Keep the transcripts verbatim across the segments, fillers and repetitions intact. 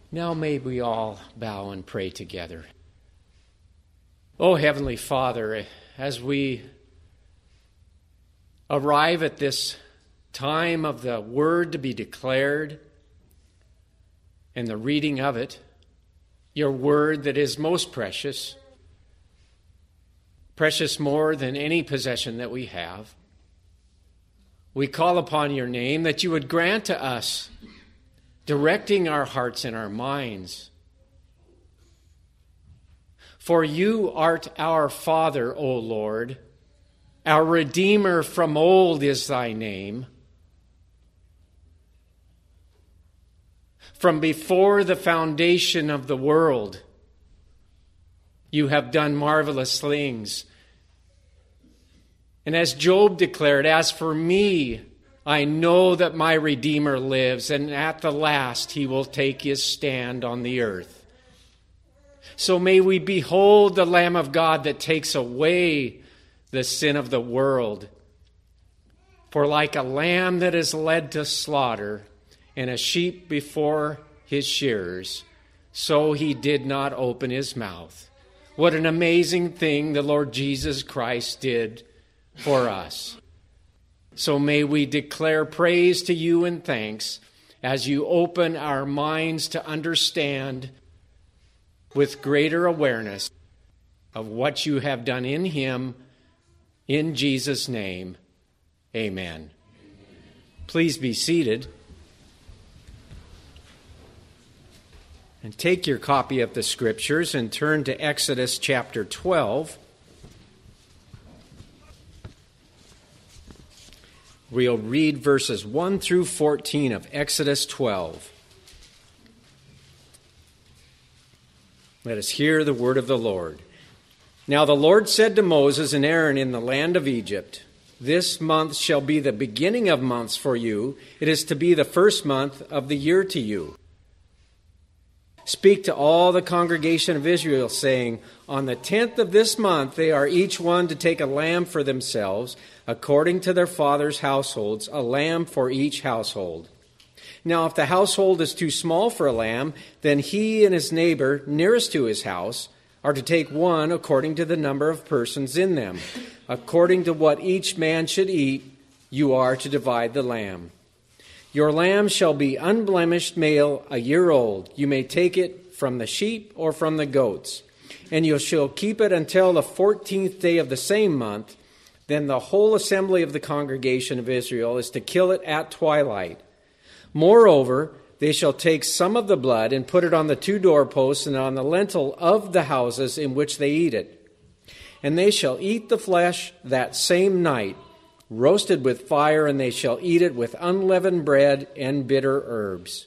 Now may we all bow and pray together. Oh, Heavenly Father, as we arrive at this time of the word to be declared and the reading of it, your word that is most precious, precious more than any possession that we have, we call upon your name that you would grant to us directing our hearts and our minds. For you art our Father, O Lord. Our Redeemer from old is thy name. From before the foundation of the world, you have done marvelous things. And as Job declared, as for me, I know that my Redeemer lives, and at the last he will take his stand on the earth. So may we behold the Lamb of God that takes away the sin of the world. For like a lamb that is led to slaughter, and a sheep before his shearers, so he did not open his mouth. What an amazing thing the Lord Jesus Christ did for us. So may we declare praise to you and thanks as you open our minds to understand with greater awareness of what you have done in him. In Jesus' name, amen. Please be seated and take your copy of the Scriptures and turn to Exodus chapter twelve. We'll read verses one through fourteen of Exodus twelve. Let us hear the word of the Lord. Now the Lord said to Moses and Aaron in the land of Egypt, this month shall be the beginning of months for you. It is to be the first month of the year to you. Speak to all the congregation of Israel, saying, on the tenth of this month they are each one to take a lamb for themselves, according to their father's households, a lamb for each household. Now if the household is too small for a lamb, then he and his neighbor nearest to his house are to take one according to the number of persons in them. According to what each man should eat, you are to divide the lamb. Your lamb shall be unblemished male, a year old. You may take it from the sheep or from the goats. And you shall keep it until the fourteenth day of the same month. Then the whole assembly of the congregation of Israel is to kill it at twilight. Moreover, they shall take some of the blood and put it on the two doorposts and on the lintel of the houses in which they eat it. And they shall eat the flesh that same night, roasted with fire, and they shall eat it with unleavened bread and bitter herbs.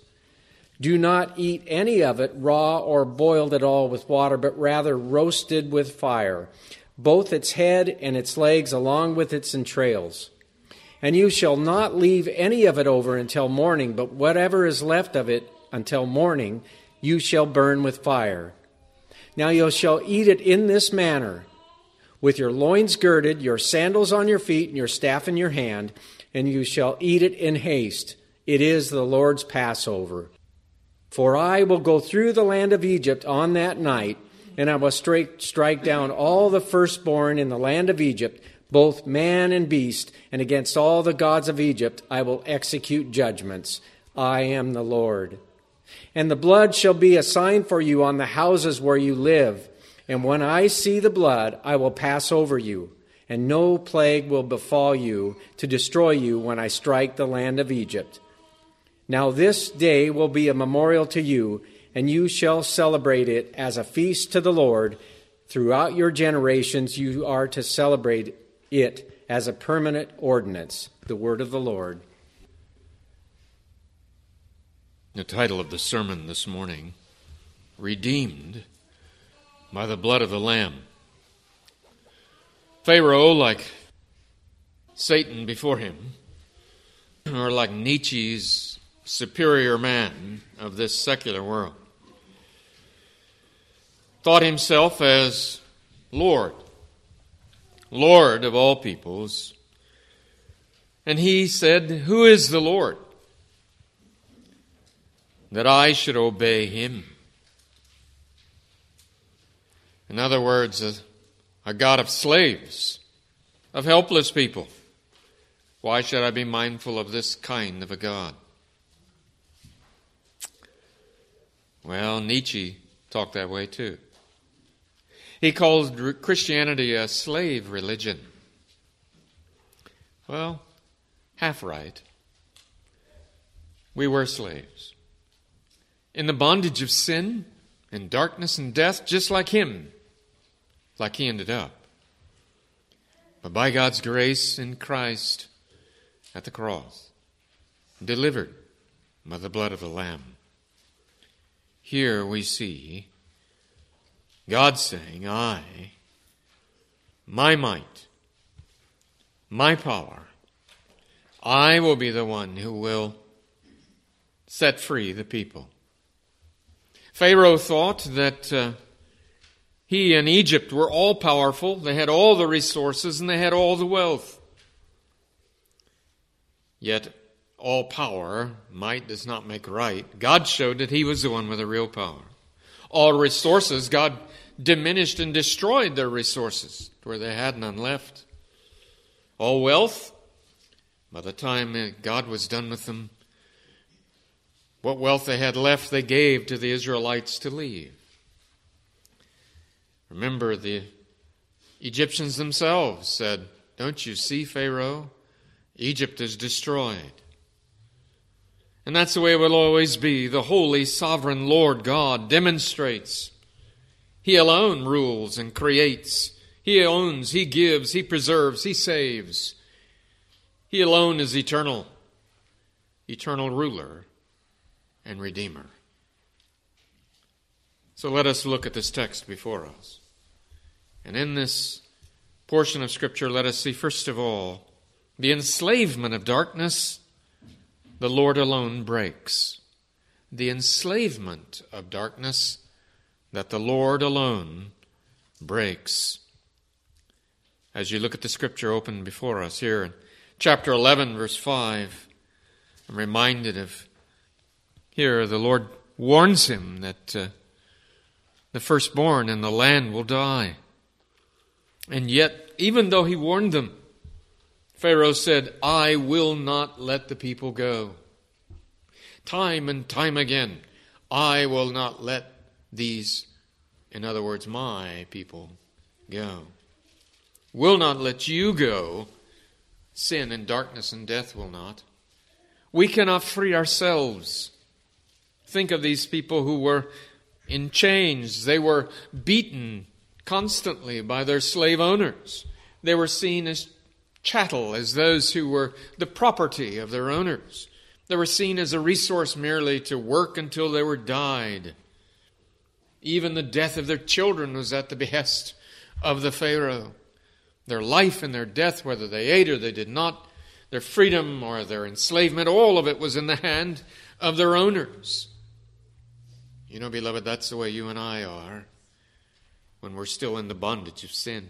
Do not eat any of it raw or boiled at all with water, but rather roasted with fire, both its head and its legs along with its entrails. And you shall not leave any of it over until morning, but whatever is left of it until morning you shall burn with fire. Now you shall eat it in this manner, with your loins girded, your sandals on your feet, and your staff in your hand, and you shall eat it in haste. It is the Lord's Passover. For I will go through the land of Egypt on that night, and I will strike, strike down all the firstborn in the land of Egypt, both man and beast, and against all the gods of Egypt I will execute judgments. I am the Lord. And the blood shall be a sign for you on the houses where you live. And when I see the blood, I will pass over you, and no plague will befall you to destroy you when I strike the land of Egypt. Now this day will be a memorial to you, and you shall celebrate it as a feast to the Lord. Throughout your generations you are to celebrate it as a permanent ordinance. The word of the Lord. The title of the sermon this morning, Redeemed by the Blood of the Lamb. Pharaoh, like Satan before him, or like Nietzsche's superior man of this secular world, thought himself as Lord, Lord of all peoples. And he said, "Who is the Lord?" that I should obey him. In other words, a, a God of slaves, of helpless people. Why should I be mindful of this kind of a God? Well, Nietzsche talked that way too. He called Christianity a slave religion. Well, half right. We were slaves. In the bondage of sin and darkness and death, just like him, like he ended up. But by God's grace in Christ at the cross, delivered by the blood of the Lamb. Here we see God saying, I, my might, my power, I will be the one who will set free the people. Pharaoh thought that uh, he and Egypt were all powerful. They had all the resources and they had all the wealth. Yet all power, might does not make right. God showed that he was the one with the real power. All resources, God diminished and destroyed their resources where they had none left. All wealth, by the time God was done with them, what wealth they had left they gave to the Israelites to leave. Remember, the Egyptians themselves said, don't you see, Pharaoh? Egypt is destroyed. And that's the way it will always be. The holy, sovereign Lord God demonstrates. He alone rules and creates. He owns, he gives, he preserves, he saves. He alone is eternal, eternal ruler and redeemer. So let us look at this text before us. And in this portion of Scripture, let us see, first of all, the enslavement of darkness the Lord alone breaks. The enslavement of darkness that the Lord alone breaks. As you look at the Scripture open before us here in chapter eleven, verse five, I'm reminded of here the Lord warns him that uh, the firstborn in the land will die. And yet, even though he warned them, Pharaoh said, I will not let the people go. Time and time again, I will not let these, in other words, my people, go. Will not let you go. Sin and darkness and death will not. We cannot free ourselves. Think of these people who were in chains. They were beaten constantly by their slave owners. They were seen as chattel, as those who were the property of their owners. They were seen as a resource merely to work until they were died. Even the death of their children was at the behest of the Pharaoh. Their life and their death, whether they ate or they did not, their freedom or their enslavement, all of it was in the hand of their owners. You know, beloved, that's the way you and I are when we're still in the bondage of sin.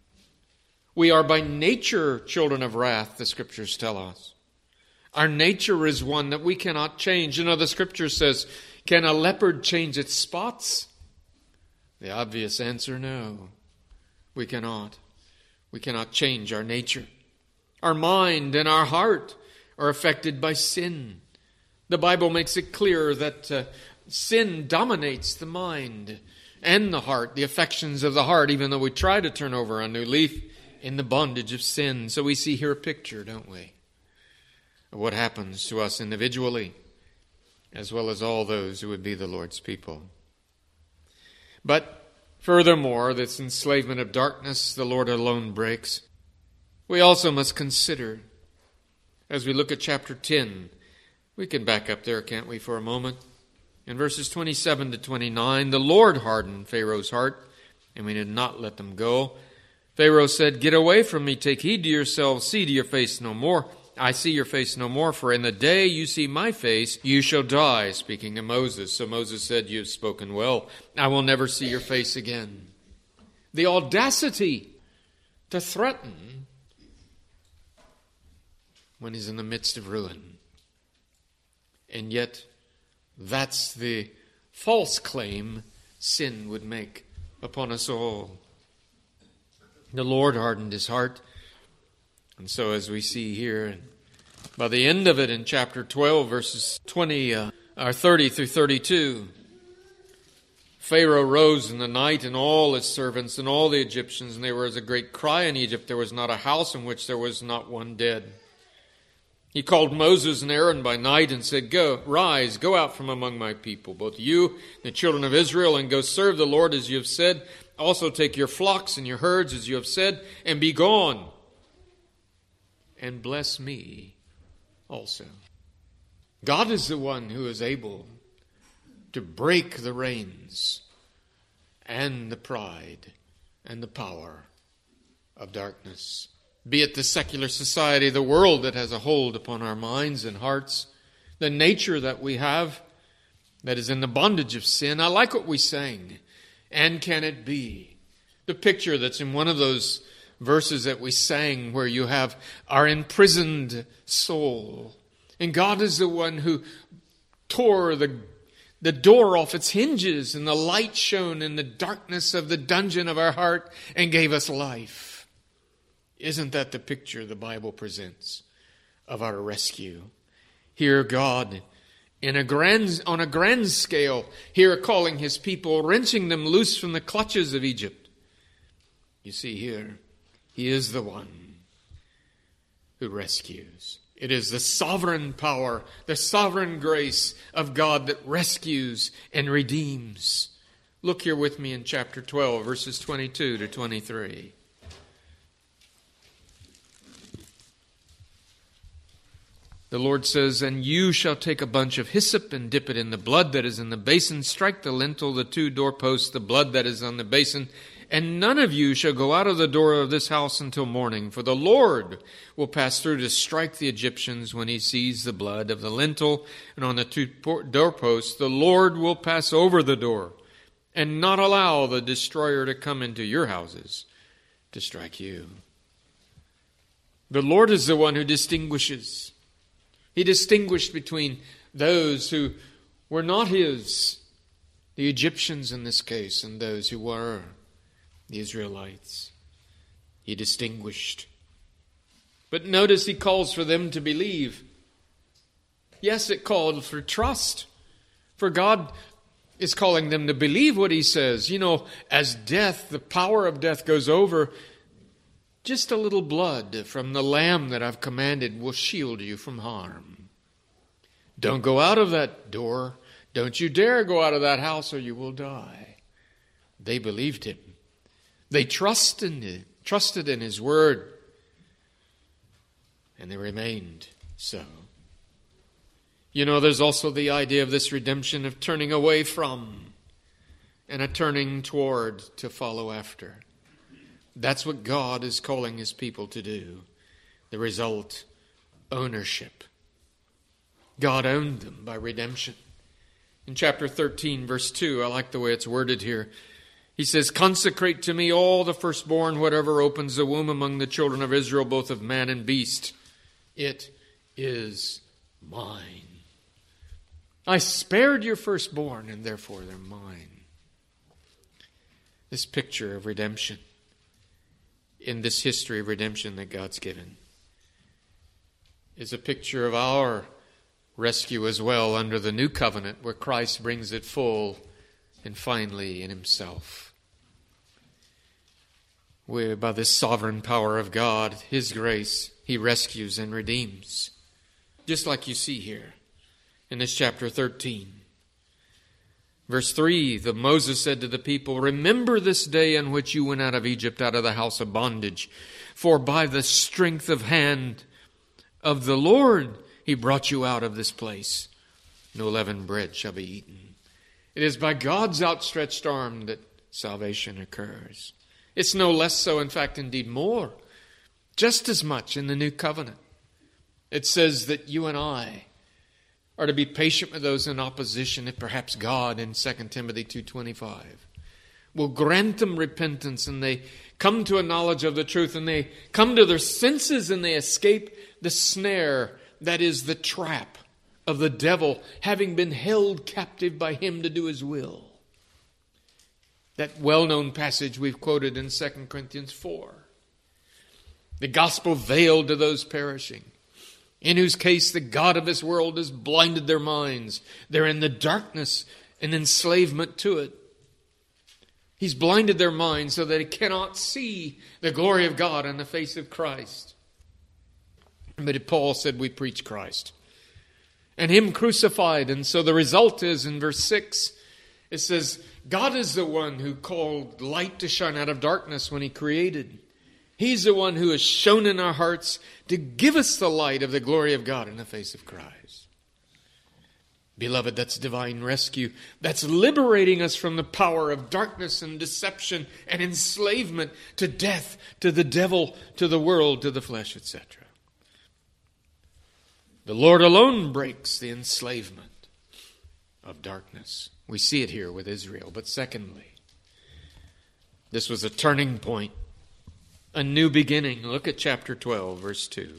We are by nature children of wrath, the Scriptures tell us. Our nature is one that we cannot change. You know, the Scripture says, can a leopard change its spots? The obvious answer, no. We cannot. We cannot change our nature. Our mind and our heart are affected by sin. The Bible makes it clear that uh, sin dominates the mind and the heart, the affections of the heart, even though we try to turn over a new leaf in the bondage of sin. So we see here a picture, don't we, of what happens to us individually, as well as all those who would be the Lord's people. But furthermore, this enslavement of darkness the Lord alone breaks. We also must consider, as we look at chapter ten, we can back up there, can't we, for a moment? In verses twenty-seven to twenty-nine, the Lord hardened Pharaoh's heart, and we did not let them go. Pharaoh said, get away from me, take heed to yourselves, see to your face no more. I see your face no more, for in the day you see my face, you shall die, speaking to Moses. So Moses said, you have spoken well. I will never see your face again. The audacity to threaten when he's in the midst of ruin. And yet, That's the false claim sin would make upon us all. The Lord hardened his heart. And so as we see here, by the end of it in chapter twelve, verses twenty, uh, or thirty through thirty-two, Pharaoh rose in the night, and all his servants and all the Egyptians, and there was a great cry in Egypt. There was not a house in which there was not one dead. He called Moses and Aaron by night and said, Go, rise, go out from among my people, both you and the children of Israel, and go serve the Lord as you have said. Also take your flocks and your herds as you have said, and be gone. And bless me also. God is the one who is able to break the reins and the pride and the power of darkness. Be it the secular society, the world that has a hold upon our minds and hearts, the nature that we have that is in the bondage of sin. I like what we sang. And can it be? The picture that's in one of those verses that we sang where you have our imprisoned soul. And God is the one who tore the, the door off its hinges, and the light shone in the darkness of the dungeon of our heart and gave us life. Isn't that the picture the Bible presents of our rescue? Here God, in a grand, on a grand scale, here calling his people, wrenching them loose from the clutches of Egypt. You see here, he is the one who rescues. It is the sovereign power, the sovereign grace of God that rescues and redeems. Look here with me in chapter twelve, verses twenty-two to twenty-three. The Lord says, And you shall take a bunch of hyssop and dip it in the blood that is in the basin. Strike the lintel, the two doorposts, the blood that is on the basin. And none of you shall go out of the door of this house until morning. For the Lord will pass through to strike the Egyptians when he sees the blood of the lintel and on the two doorposts. The Lord will pass over the door and not allow the destroyer to come into your houses to strike you. The Lord is the one who distinguishes. He distinguished between those who were not his, the Egyptians in this case, and those who were the Israelites. He distinguished. But notice he calls for them to believe. Yes, it called for trust. For God is calling them to believe what he says. You know, as death, the power of death goes over, just a little blood from the lamb that I've commanded will shield you from harm. Don't go out of that door. Don't you dare go out of that house or you will die. They believed him. They trusted in, trusted in his word. And they remained so. You know, there's also the idea of this redemption of turning away from and a turning toward to follow after. That's what God is calling his people to do. The result, ownership. God owned them by redemption. In chapter thirteen, verse two, I like the way it's worded here. He says, Consecrate to me all the firstborn, whatever opens the womb among the children of Israel, both of man and beast. It is mine. I spared your firstborn, and therefore they're mine. This picture of redemption, in this history of redemption that God's given, is a picture of our rescue as well under the new covenant, where Christ brings it full and finally in himself. Where by this sovereign power of God, his grace, he rescues and redeems. Just like you see here in this chapter thirteen. Verse three, the Moses said to the people, Remember this day in which you went out of Egypt, out of the house of bondage. For by the strength of hand of the Lord he brought you out of this place. No leavened bread shall be eaten. It is by God's outstretched arm that salvation occurs. It's no less so, in fact, indeed more. Just as much in the new covenant. It says that you and I are to be patient with those in opposition, if perhaps God in Second Timothy two twenty-five will grant them repentance and they come to a knowledge of the truth and they come to their senses and they escape the snare that is the trap of the devil, having been held captive by him to do his will. That well-known passage we've quoted in Second Corinthians four. The gospel veiled to those perishing, in whose case the God of this world has blinded their minds. They're in the darkness and enslavement to it. He's blinded their minds so that they cannot see the glory of God in the face of Christ. But Paul said we preach Christ and Him crucified. And so the result is in verse six, it says, God is the one who called light to shine out of darkness when He created. He's the one who has shone in our hearts to give us the light of the glory of God in the face of Christ. Beloved, that's divine rescue. That's liberating us from the power of darkness and deception and enslavement to death, to the devil, to the world, to the flesh, et cetera. The Lord alone breaks the enslavement of darkness. We see it here with Israel. But secondly, this was a turning point, a new beginning. Look at chapter twelve, verse two.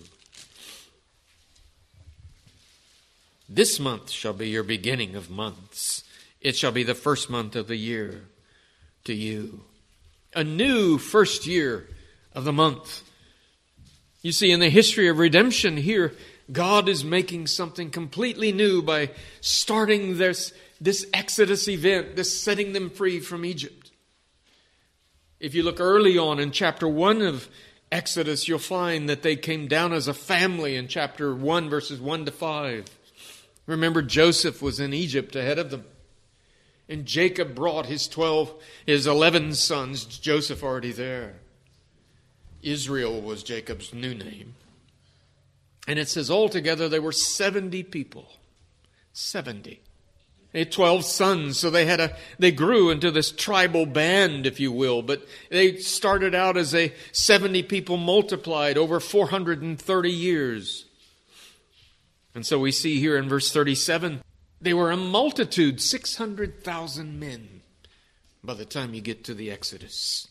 This month shall be your beginning of months. It shall be the first month of the year to you. A new first year of the month. You see, in the history of redemption here, God is making something completely new by starting this, this Exodus event, this setting them free from Egypt. If you look early on in chapter one of Exodus, you'll find that they came down as a family in chapter one, verses one to five. Remember, Joseph was in Egypt ahead of them. And Jacob brought his twelve, his eleven sons, Joseph already there. Israel was Jacob's new name. And it says altogether there were seventy people. seventy. They had twelve sons, so they had a they grew into this tribal band, if you will. But they started out as a seventy people multiplied over four hundred thirty years. And so we see here in verse thirty-seven, they were a multitude, six hundred thousand men by the time you get to the Exodus.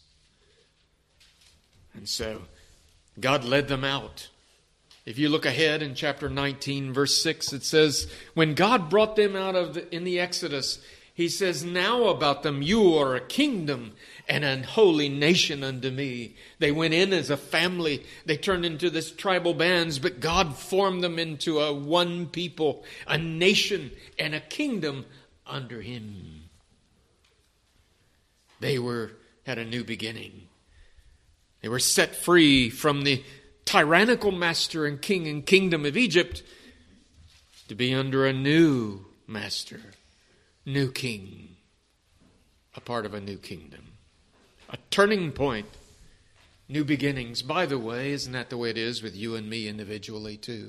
And so God led them out. If you look ahead in chapter nineteen, verse six, it says, when God brought them out of the, in the Exodus, He says, now about them, you are a kingdom and an holy nation unto me. They went in as a family. They turned into this tribal bands, but God formed them into a one people, a nation and a kingdom under Him. They were had a new beginning. They were set free from the tyrannical master and king and kingdom of Egypt to be under a new master, new king, a part of a new kingdom. A turning point, new beginnings. By the way, isn't that the way it is with you and me individually too?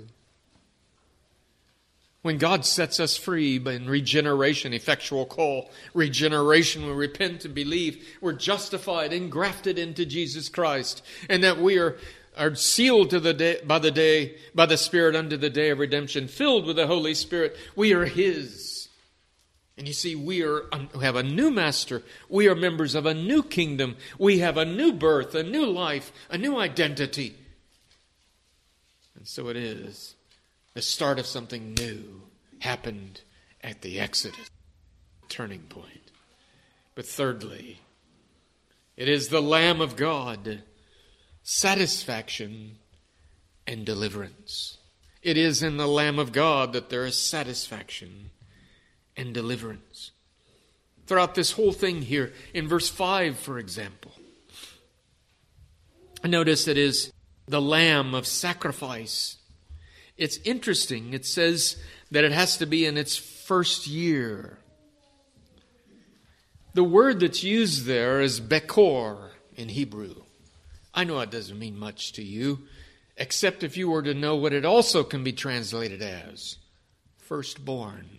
When God sets us free in regeneration, effectual call, regeneration, we repent and believe, we're justified and grafted into Jesus Christ, and that we are, are sealed to the day, by the day, by the Spirit unto the day of redemption, filled with the Holy Spirit. We are His. And you see, we are we have a new master. We are members of a new kingdom. We have a new birth, a new life, a new identity. And so it is. The start of something new happened at the Exodus. Turning point. But thirdly, it is the Lamb of God. Satisfaction and deliverance. It is in the Lamb of God that there is satisfaction and deliverance. Throughout this whole thing here, in verse five, for example, notice it is the lamb of sacrifice. It's interesting. It says that it has to be in its first year. The word that's used there is bekor in Hebrew. I know it doesn't mean much to you, except if you were to know what it also can be translated as, firstborn.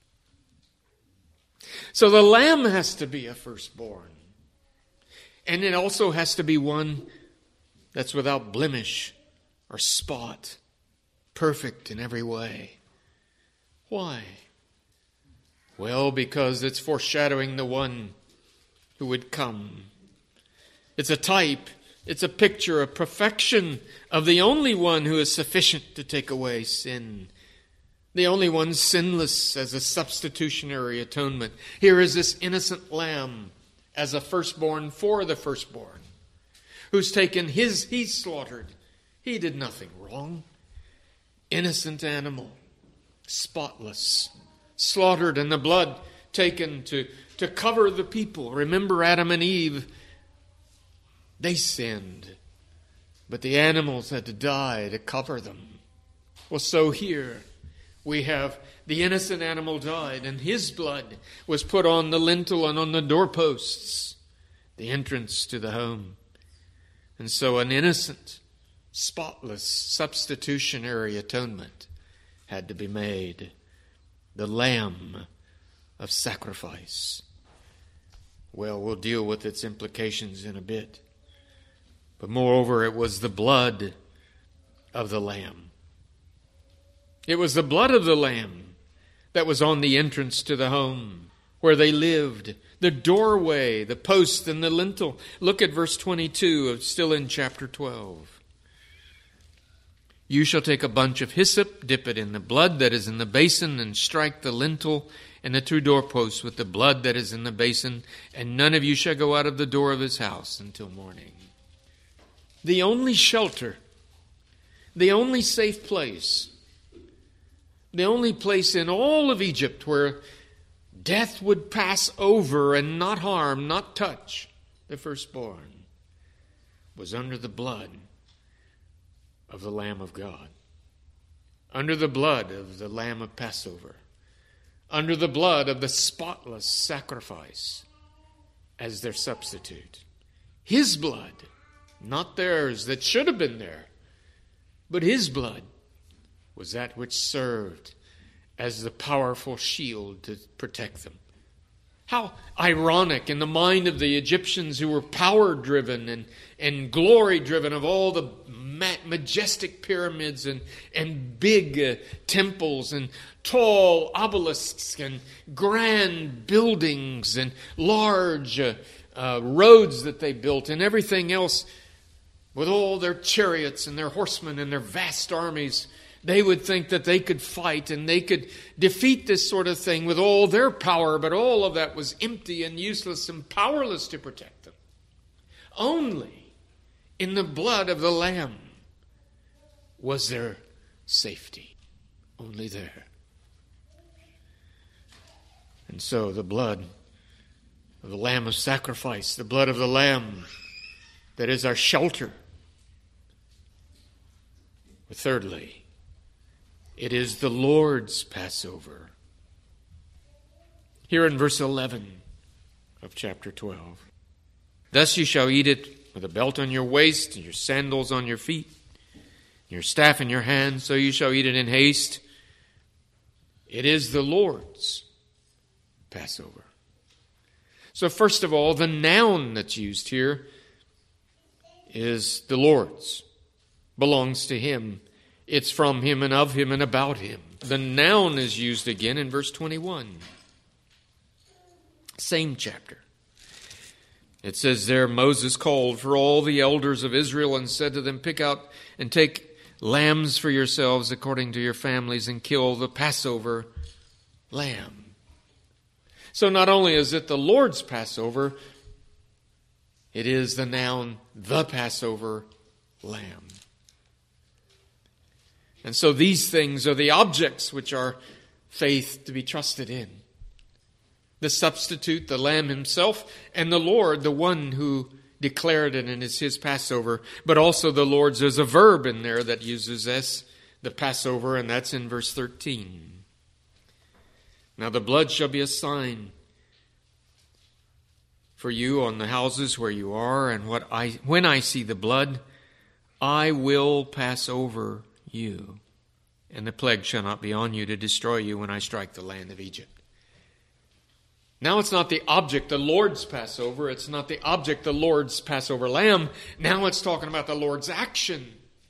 So the lamb has to be a firstborn. And it also has to be one that's without blemish or spot, perfect in every way. Why? Well, because it's foreshadowing the one who would come. It's a type, it's a picture, a perfection of the only one who is sufficient to take away sin, The only one sinless as a substitutionary atonement. Here is this innocent lamb as a firstborn for the firstborn, who's taken his, he's slaughtered. He did nothing wrong. Innocent animal, spotless, slaughtered, and the blood taken to, to cover the people. Remember Adam and Eve, they sinned, but the animals had to die to cover them. Well, so here we have the innocent animal died, and his blood was put on the lintel and on the doorposts, the entrance to the home. And so an innocent, spotless, substitutionary atonement had to be made. The lamb of sacrifice. Well, we'll deal with its implications in a bit. But moreover, it was the blood of the lamb. It was the blood of the lamb that was on the entrance to the home where they lived, the doorway, the post, and the lintel. Look at verse twenty-two, of still in chapter twelve. You shall take a bunch of hyssop, dip it in the blood that is in the basin, and strike the lintel and the two doorposts with the blood that is in the basin, and none of you shall go out of the door of his house until morning. The only shelter, the only safe place, the only place in all of Egypt where death would pass over and not harm, not touch the firstborn, was under the blood of the Lamb of God, under the blood of the Lamb of Passover, under the blood of the spotless sacrifice as their substitute. His blood, not theirs that should have been there, but his blood was that which served as the powerful shield to protect them. How ironic in the mind of the Egyptians, who were power-driven and, and glory-driven, of all the ma- majestic pyramids and, and big uh, temples and tall obelisks and grand buildings and large uh, uh, roads that they built and everything else, with all their chariots and their horsemen and their vast armies. They would think that they could fight and they could defeat this sort of thing with all their power, but all of that was empty and useless and powerless to protect them. Only in the blood of the Lamb was there safety. Only there. And so the blood of the Lamb of sacrifice, the blood of the Lamb that is our shelter. But thirdly, it is the Lord's Passover. Here in verse eleven of chapter twelve. Thus you shall eat it with a belt on your waist and your sandals on your feet, your staff in your hand, so you shall eat it in haste. It is the Lord's Passover. So first of all, the noun that's used here is the Lord's. Belongs to him. It's from him and of him and about him. The noun is used again in verse twenty-one. Same chapter. It says there, Moses called for all the elders of Israel and said to them, pick out and take lambs for yourselves according to your families and kill the Passover lamb. So not only is it the Lord's Passover, it is the noun, the Passover lamb. And so these things are the objects which are faith to be trusted in. The substitute, the Lamb himself, and the Lord, the one who declared it and is his Passover. But also the Lord's, there's a verb in there that uses this, the Passover, and that's in verse thirteen. Now the blood shall be a sign for you on the houses where you are, and what I when I see the blood, I will pass over you, and the plague shall not be on you to destroy you when I strike the land of Egypt. Now it's not the object, the Lord's Passover. It's not the object, the Lord's Passover lamb. Now it's talking about the Lord's action.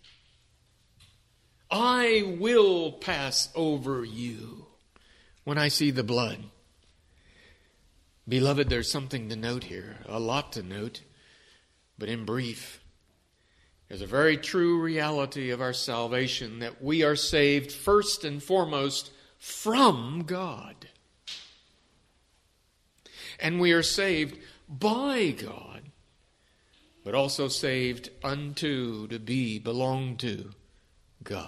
I will pass over you when I see the blood. Beloved, there's something to note here, a lot to note, but in brief. There's a very true reality of our salvation, that we are saved first and foremost from God. And we are saved by God, but also saved unto, to be, belong to God.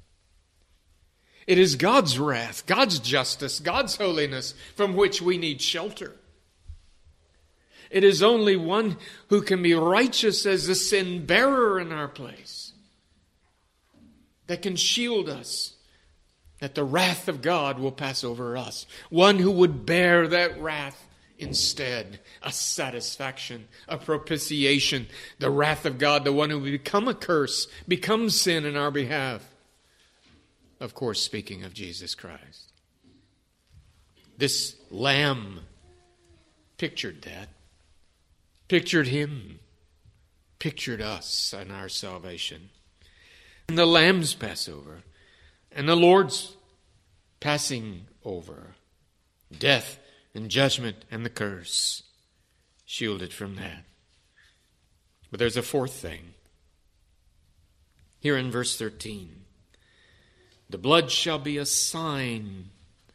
It is God's wrath, God's justice, God's holiness from which we need shelter. It is only one who can be righteous as the sin bearer in our place that can shield us, that the wrath of God will pass over us. One who would bear that wrath instead, a satisfaction, a propitiation, the wrath of God, the one who would become a curse, become sin in our behalf. Of course, speaking of Jesus Christ. This Lamb pictured that, pictured Him, pictured us and our salvation. And the Lamb's Passover, and the Lord's passing over, death and judgment and the curse, shielded from that. But there's a fourth thing. Here in verse thirteen. The blood shall be a sign,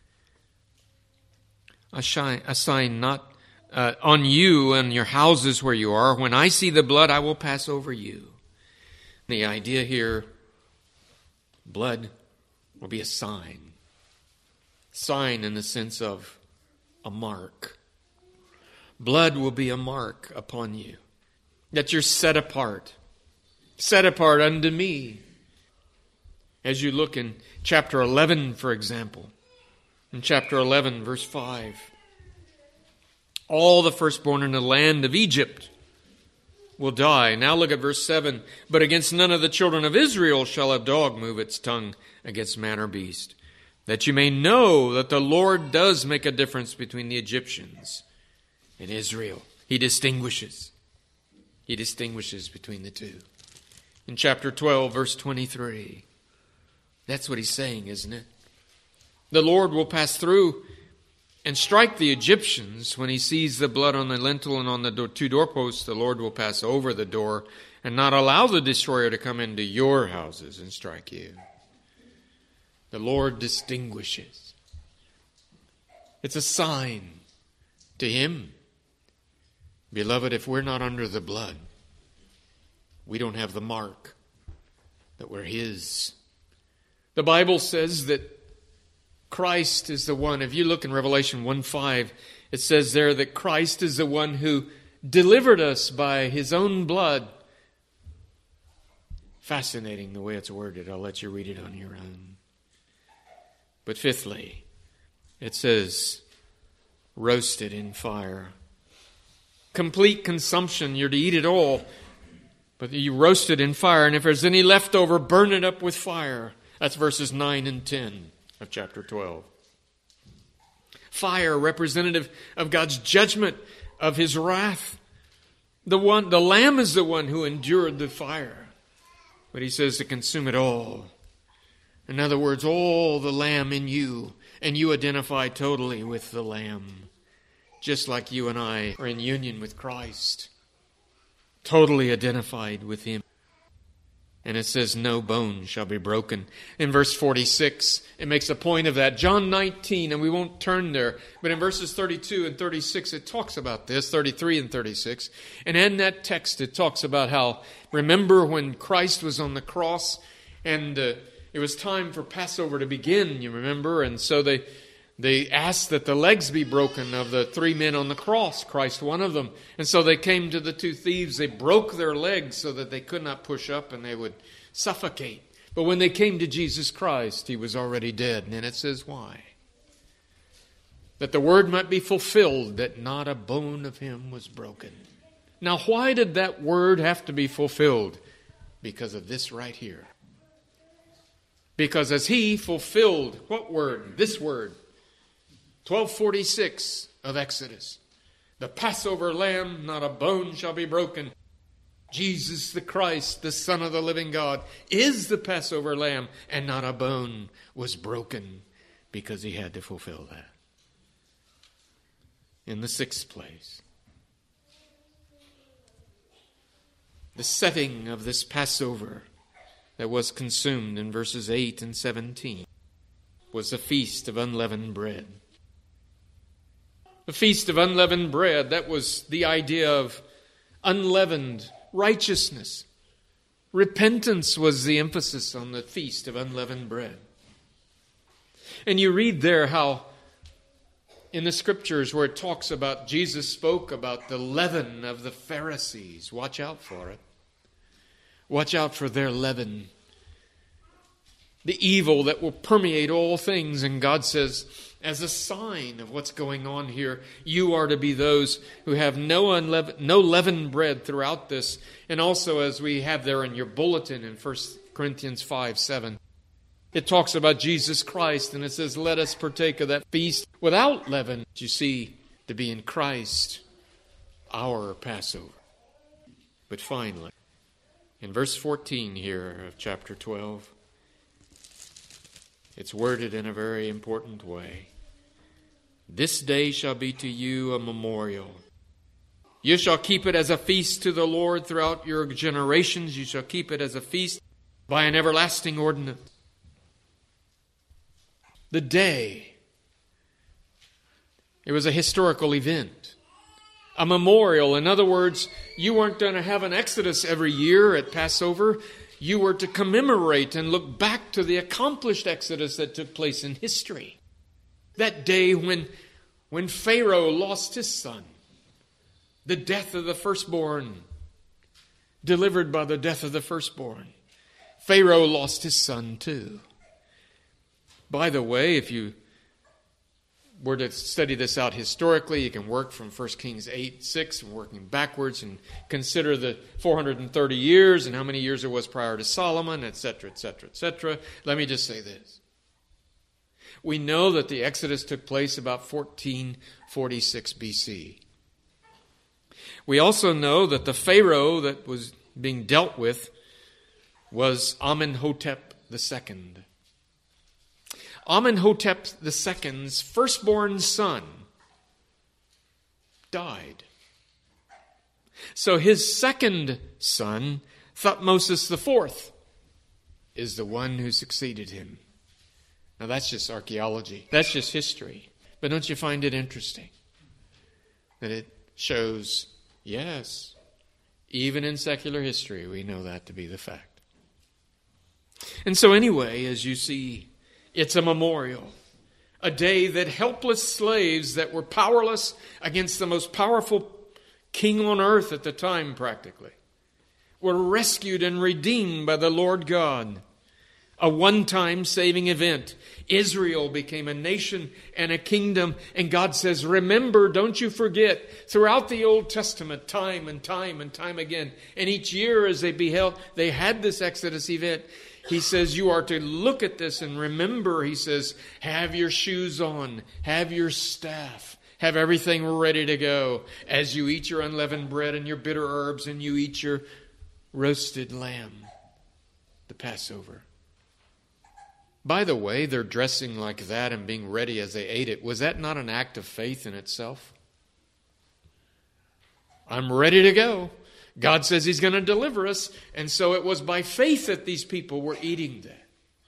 a, shine, a sign not uh, on you and your houses where you are. When I see the blood, I will pass over you. The idea here, blood will be a sign. Sign in the sense of a mark. Blood will be a mark upon you, that you're set apart, set apart unto me. As you look in chapter eleven, for example, in chapter eleven, verse five, all the firstborn in the land of Egypt will die. Now look at verse seven. But against none of the children of Israel shall a dog move its tongue against man or beast, that you may know that the Lord does make a difference between the Egyptians and Israel. He distinguishes. He distinguishes between the two. In chapter twelve, verse twenty-three, that's what he's saying, isn't it? The Lord will pass through and strike the Egyptians when he sees the blood on the lintel and on the door, two doorposts. The Lord will pass over the door and not allow the destroyer to come into your houses and strike you. The Lord distinguishes. It's a sign to him. Beloved, if we're not under the blood, we don't have the mark that we're his. The Bible says that Christ is the one. If you look in Revelation one five, it says there that Christ is the one who delivered us by his own blood. Fascinating the way it's worded. I'll let you read it on your own. But fifthly, it says, roasted in fire. Complete consumption. You're to eat it all, but you roast it in fire. And if there's any left over, burn it up with fire. That's verses nine and ten of chapter twelve. Fire, representative of God's judgment, of his wrath. The one, the Lamb is the one who endured the fire. But he says to consume it all. In other words, all the Lamb in you, and you identify totally with the Lamb. Just like you and I are in union with Christ. Totally identified with him. And it says, no bone shall be broken. In verse forty-six, it makes a point of that. John nineteen, and we won't turn there, but in verses thirty-two and thirty-six, it talks about this, thirty-three and thirty-six. And in that text, it talks about how, remember when Christ was on the cross, and uh, it was time for Passover to begin, you remember? And so they... They asked that the legs be broken of the three men on the cross, Christ one of them. And so they came to the two thieves. They broke their legs so that they could not push up and they would suffocate. But when they came to Jesus Christ, he was already dead. And then it says why? That the word might be fulfilled, that not a bone of him was broken. Now why did that word have to be fulfilled? Because of this right here. Because as he fulfilled, what word? This word. twelve forty-six of Exodus. The Passover lamb, not a bone shall be broken. Jesus the Christ, the Son of the living God, is the Passover lamb, and not a bone was broken because he had to fulfill that. In the sixth place, the setting of this Passover that was consumed in verses eight and seventeen. was the Feast of Unleavened Bread. The Feast of Unleavened Bread, that was the idea of unleavened righteousness. Repentance was the emphasis on the Feast of Unleavened Bread. And you read there how in the Scriptures where it talks about, Jesus spoke about the leaven of the Pharisees. Watch out for it. Watch out for their leaven. The evil that will permeate all things. And God says, as a sign of what's going on here, you are to be those who have no unleavened, no leavened bread throughout this. And also, as we have there in your bulletin in First Corinthians five seven, it talks about Jesus Christ, and it says, let us partake of that feast without leaven. You see, to be in Christ, our Passover. But finally, in verse fourteen here of chapter twelve, it's worded in a very important way. This day shall be to you a memorial. You shall keep it as a feast to the Lord throughout your generations. You shall keep it as a feast by an everlasting ordinance. The day, it was a historical event, a memorial. In other words, you weren't going to have an Exodus every year at Passover. You were to commemorate and look back to the accomplished Exodus that took place in history. That day when, when Pharaoh lost his son, the death of the firstborn, delivered by the death of the firstborn. Pharaoh lost his son too. By the way, if you were to study this out historically, you can work from First Kings eight, six, and working backwards and consider the four hundred thirty years and how many years it was prior to Solomon, et cetera, et cetera, et cetera. Let me just say this. We know that the Exodus took place about fourteen forty-six B C. We also know that the Pharaoh that was being dealt with was Amenhotep the Second. Amenhotep the Second's firstborn son died. So his second son, Thutmose the Fourth, is the one who succeeded him. Now that's just archaeology. That's just history. But don't you find it interesting that it shows, yes, even in secular history, we know that to be the fact. And so anyway, as you see, it's a memorial, a day that helpless slaves that were powerless against the most powerful king on earth at the time practically were rescued and redeemed by the Lord God. A one-time saving event. Israel became a nation and a kingdom. And God says, remember, don't you forget, throughout the Old Testament, time and time and time again, and each year as they beheld, they had this Exodus event. He says, you are to look at this and remember, he says, have your shoes on, have your staff, have everything ready to go as you eat your unleavened bread and your bitter herbs and you eat your roasted lamb, the Passover. By the way, their dressing like that and being ready as they ate it, was that not an act of faith in itself? I'm ready to go. God says he's going to deliver us. And so it was by faith that these people were eating that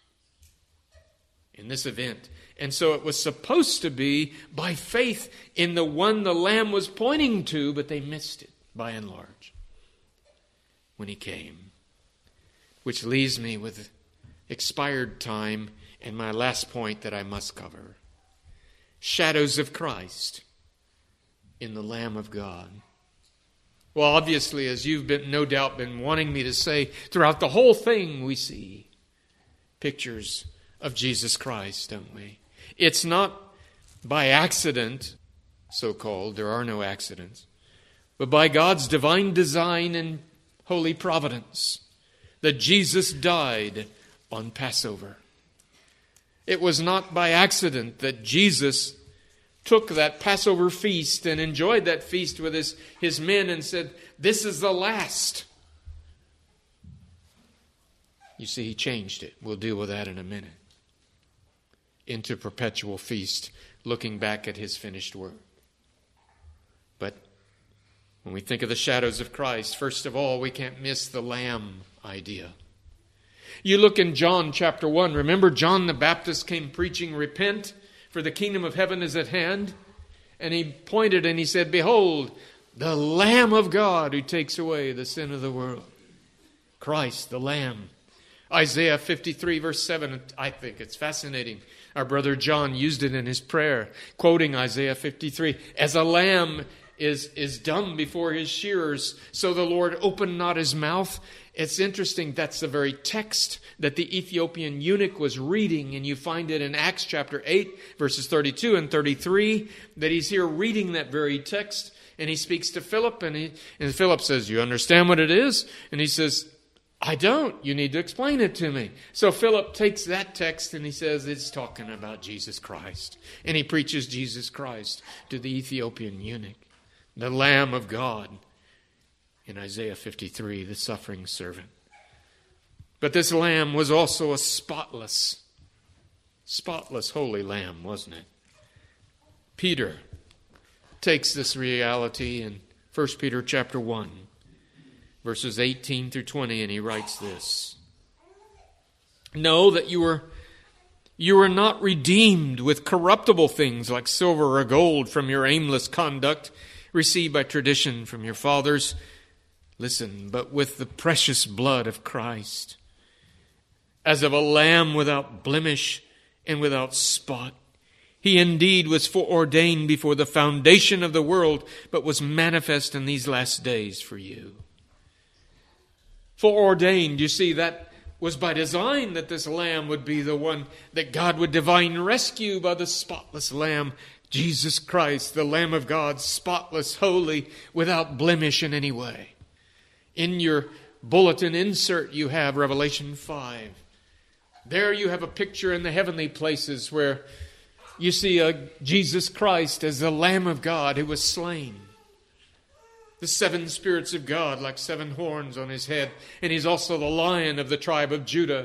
in this event. And so it was supposed to be by faith in the one the Lamb was pointing to, but they missed it by and large when he came. Which leaves me with expired time and my last point that I must cover. Shadows of Christ in the Lamb of God. Well, obviously, as you've been, no doubt been wanting me to say, throughout the whole thing we see pictures of Jesus Christ, don't we? It's not by accident, so-called, there are no accidents, but by God's divine design and holy providence that Jesus died on Passover. It was not by accident that Jesus took that Passover feast and enjoyed that feast with his, his men and said, this is the last. You see, he changed it. We'll deal with that in a minute. Into perpetual feast, looking back at his finished work. But when we think of the shadows of Christ, first of all, we can't miss the lamb idea. You look in John chapter one. Remember, John the Baptist came preaching, repent, for the kingdom of heaven is at hand. And he pointed and he said, behold, the Lamb of God who takes away the sin of the world. Christ, the Lamb. Isaiah fifty-three, verse seven, I think it's fascinating. Our brother John used it in his prayer, quoting Isaiah fifty-three. As a lamb is, is dumb before his shearers, so the Lord opened not his mouth. It's interesting, that's the very text that the Ethiopian eunuch was reading, and you find it in Acts chapter eight, verses thirty-two and thirty-three, that he's here reading that very text, and he speaks to Philip, and, he, and Philip says, you understand what it is? And he says, I don't. You need to explain it to me. So Philip takes that text and he says it's talking about Jesus Christ. And he preaches Jesus Christ to the Ethiopian eunuch, the Lamb of God, in Isaiah fifty-three, the suffering servant. But this lamb was also a spotless, spotless holy lamb, wasn't it? Peter takes this reality in First Peter chapter one. Verses eighteen through twenty, and he writes this. Know that you were, you were not redeemed with corruptible things like silver or gold from your aimless conduct received by tradition from your fathers. Listen, but with the precious blood of Christ, as of a lamb without blemish and without spot. He indeed was foreordained before the foundation of the world, but was manifest in these last days for you. Foreordained, you see, that was by design that this lamb would be the one that God would divine rescue by the spotless lamb, Jesus Christ, the Lamb of God, spotless, holy, without blemish in any way. In your bulletin insert you have Revelation five. There you have a picture in the heavenly places where you see a Jesus Christ as the Lamb of God who was slain. The seven spirits of God like seven horns on his head. And he's also the Lion of the tribe of Judah.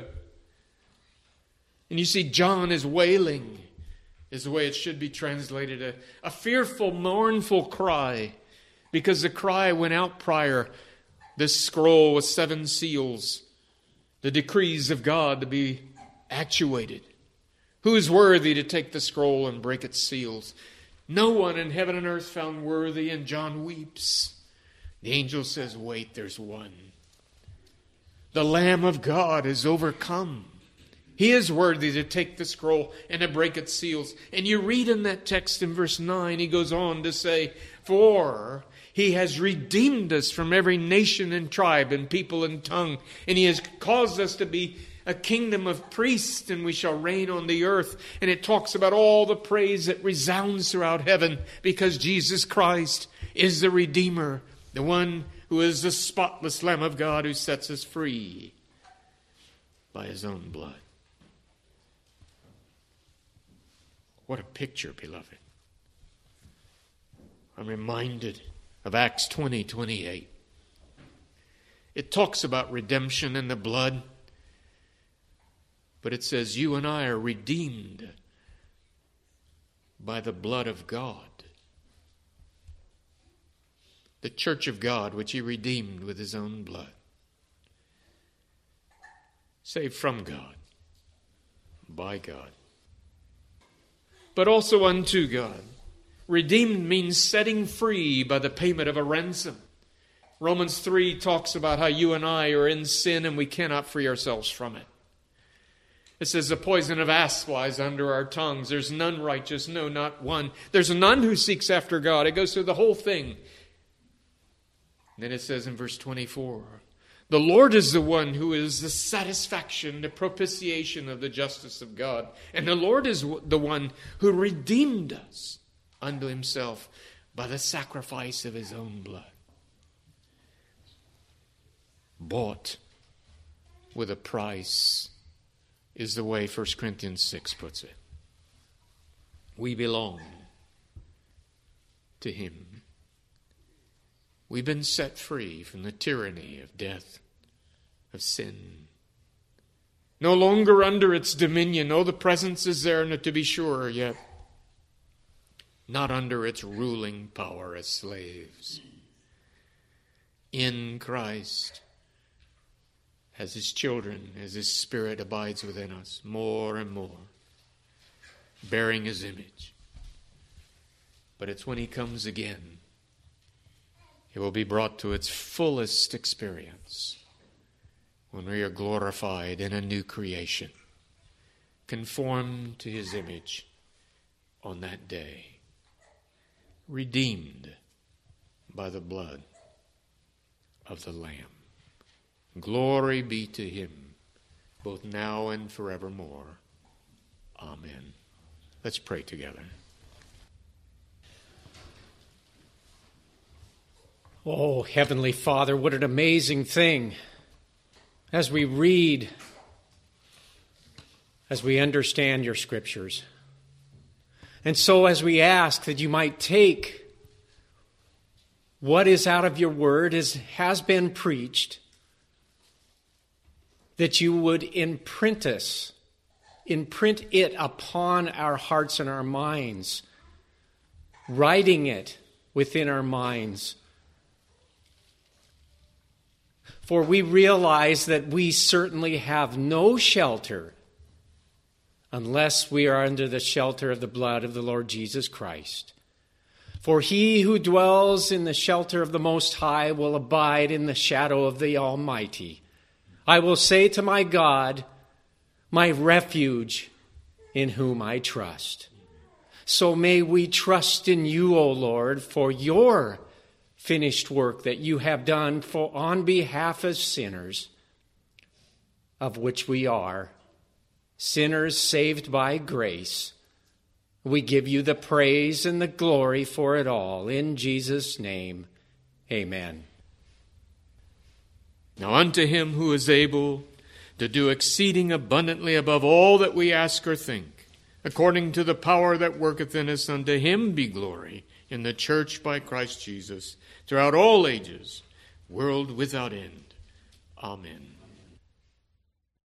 And you see John is wailing, is the way it should be translated. A, a fearful, mournful cry. Because the cry went out prior. This scroll with seven seals. The decrees of God to be actuated. Who is worthy to take the scroll and break its seals? No one in heaven and earth found worthy, and John weeps. The angel says, wait, there's one. The Lamb of God is overcome. He is worthy to take the scroll and to break its seals. And you read in that text in verse nine, he goes on to say, for he has redeemed us from every nation and tribe and people and tongue. And he has caused us to be a kingdom of priests, and we shall reign on the earth. And it talks about all the praise that resounds throughout heaven because Jesus Christ is the Redeemer, the one who is the spotless Lamb of God who sets us free by his own blood. What a picture, beloved. I'm reminded of Acts twenty, twenty-eight. It talks about redemption in the blood, but it says you and I are redeemed by the blood of God. The church of God, which he redeemed with his own blood. Saved from God, by God, but also unto God. Redeemed means setting free by the payment of a ransom. Romans three talks about how you and I are in sin and we cannot free ourselves from it. It says the poison of asp lies under our tongues. There's none righteous, no, not one. There's none who seeks after God. It goes through the whole thing. Then it says in verse twenty-four, the Lord is the one who is the satisfaction, the propitiation of the justice of God. And the Lord is the one who redeemed us unto himself by the sacrifice of his own blood. Bought with a price is the way First Corinthians six puts it. We belong to him. We've been set free from the tyranny of death, of sin. No longer under its dominion. Oh, the presence is there, to be sure, yet not under its ruling power as slaves. In Christ, as his children, as his Spirit abides within us more and more, bearing his image. But it's when he comes again, it will be brought to its fullest experience when we are glorified in a new creation, conformed to his image on that day, redeemed by the blood of the Lamb. Glory be to him, both now and forevermore. Amen. Let's pray together. Oh, Heavenly Father, what an amazing thing as we read, as we understand your scriptures. And so as we ask that you might take what is out of your word, as has been preached, that you would imprint us, imprint it upon our hearts and our minds, writing it within our minds. For we realize that we certainly have no shelter unless we are under the shelter of the blood of the Lord Jesus Christ. For he who dwells in the shelter of the Most High will abide in the shadow of the Almighty. I will say to my God, my refuge, in whom I trust. So may we trust in you, O Lord, for your finished work that you have done for on behalf of sinners, of which we are, sinners saved by grace. We give you the praise and the glory for it all. In Jesus' name, amen. Now unto him who is able to do exceeding abundantly above all that we ask or think, according to the power that worketh in us, unto him be glory in the church by Christ Jesus, throughout all ages, world without end. Amen.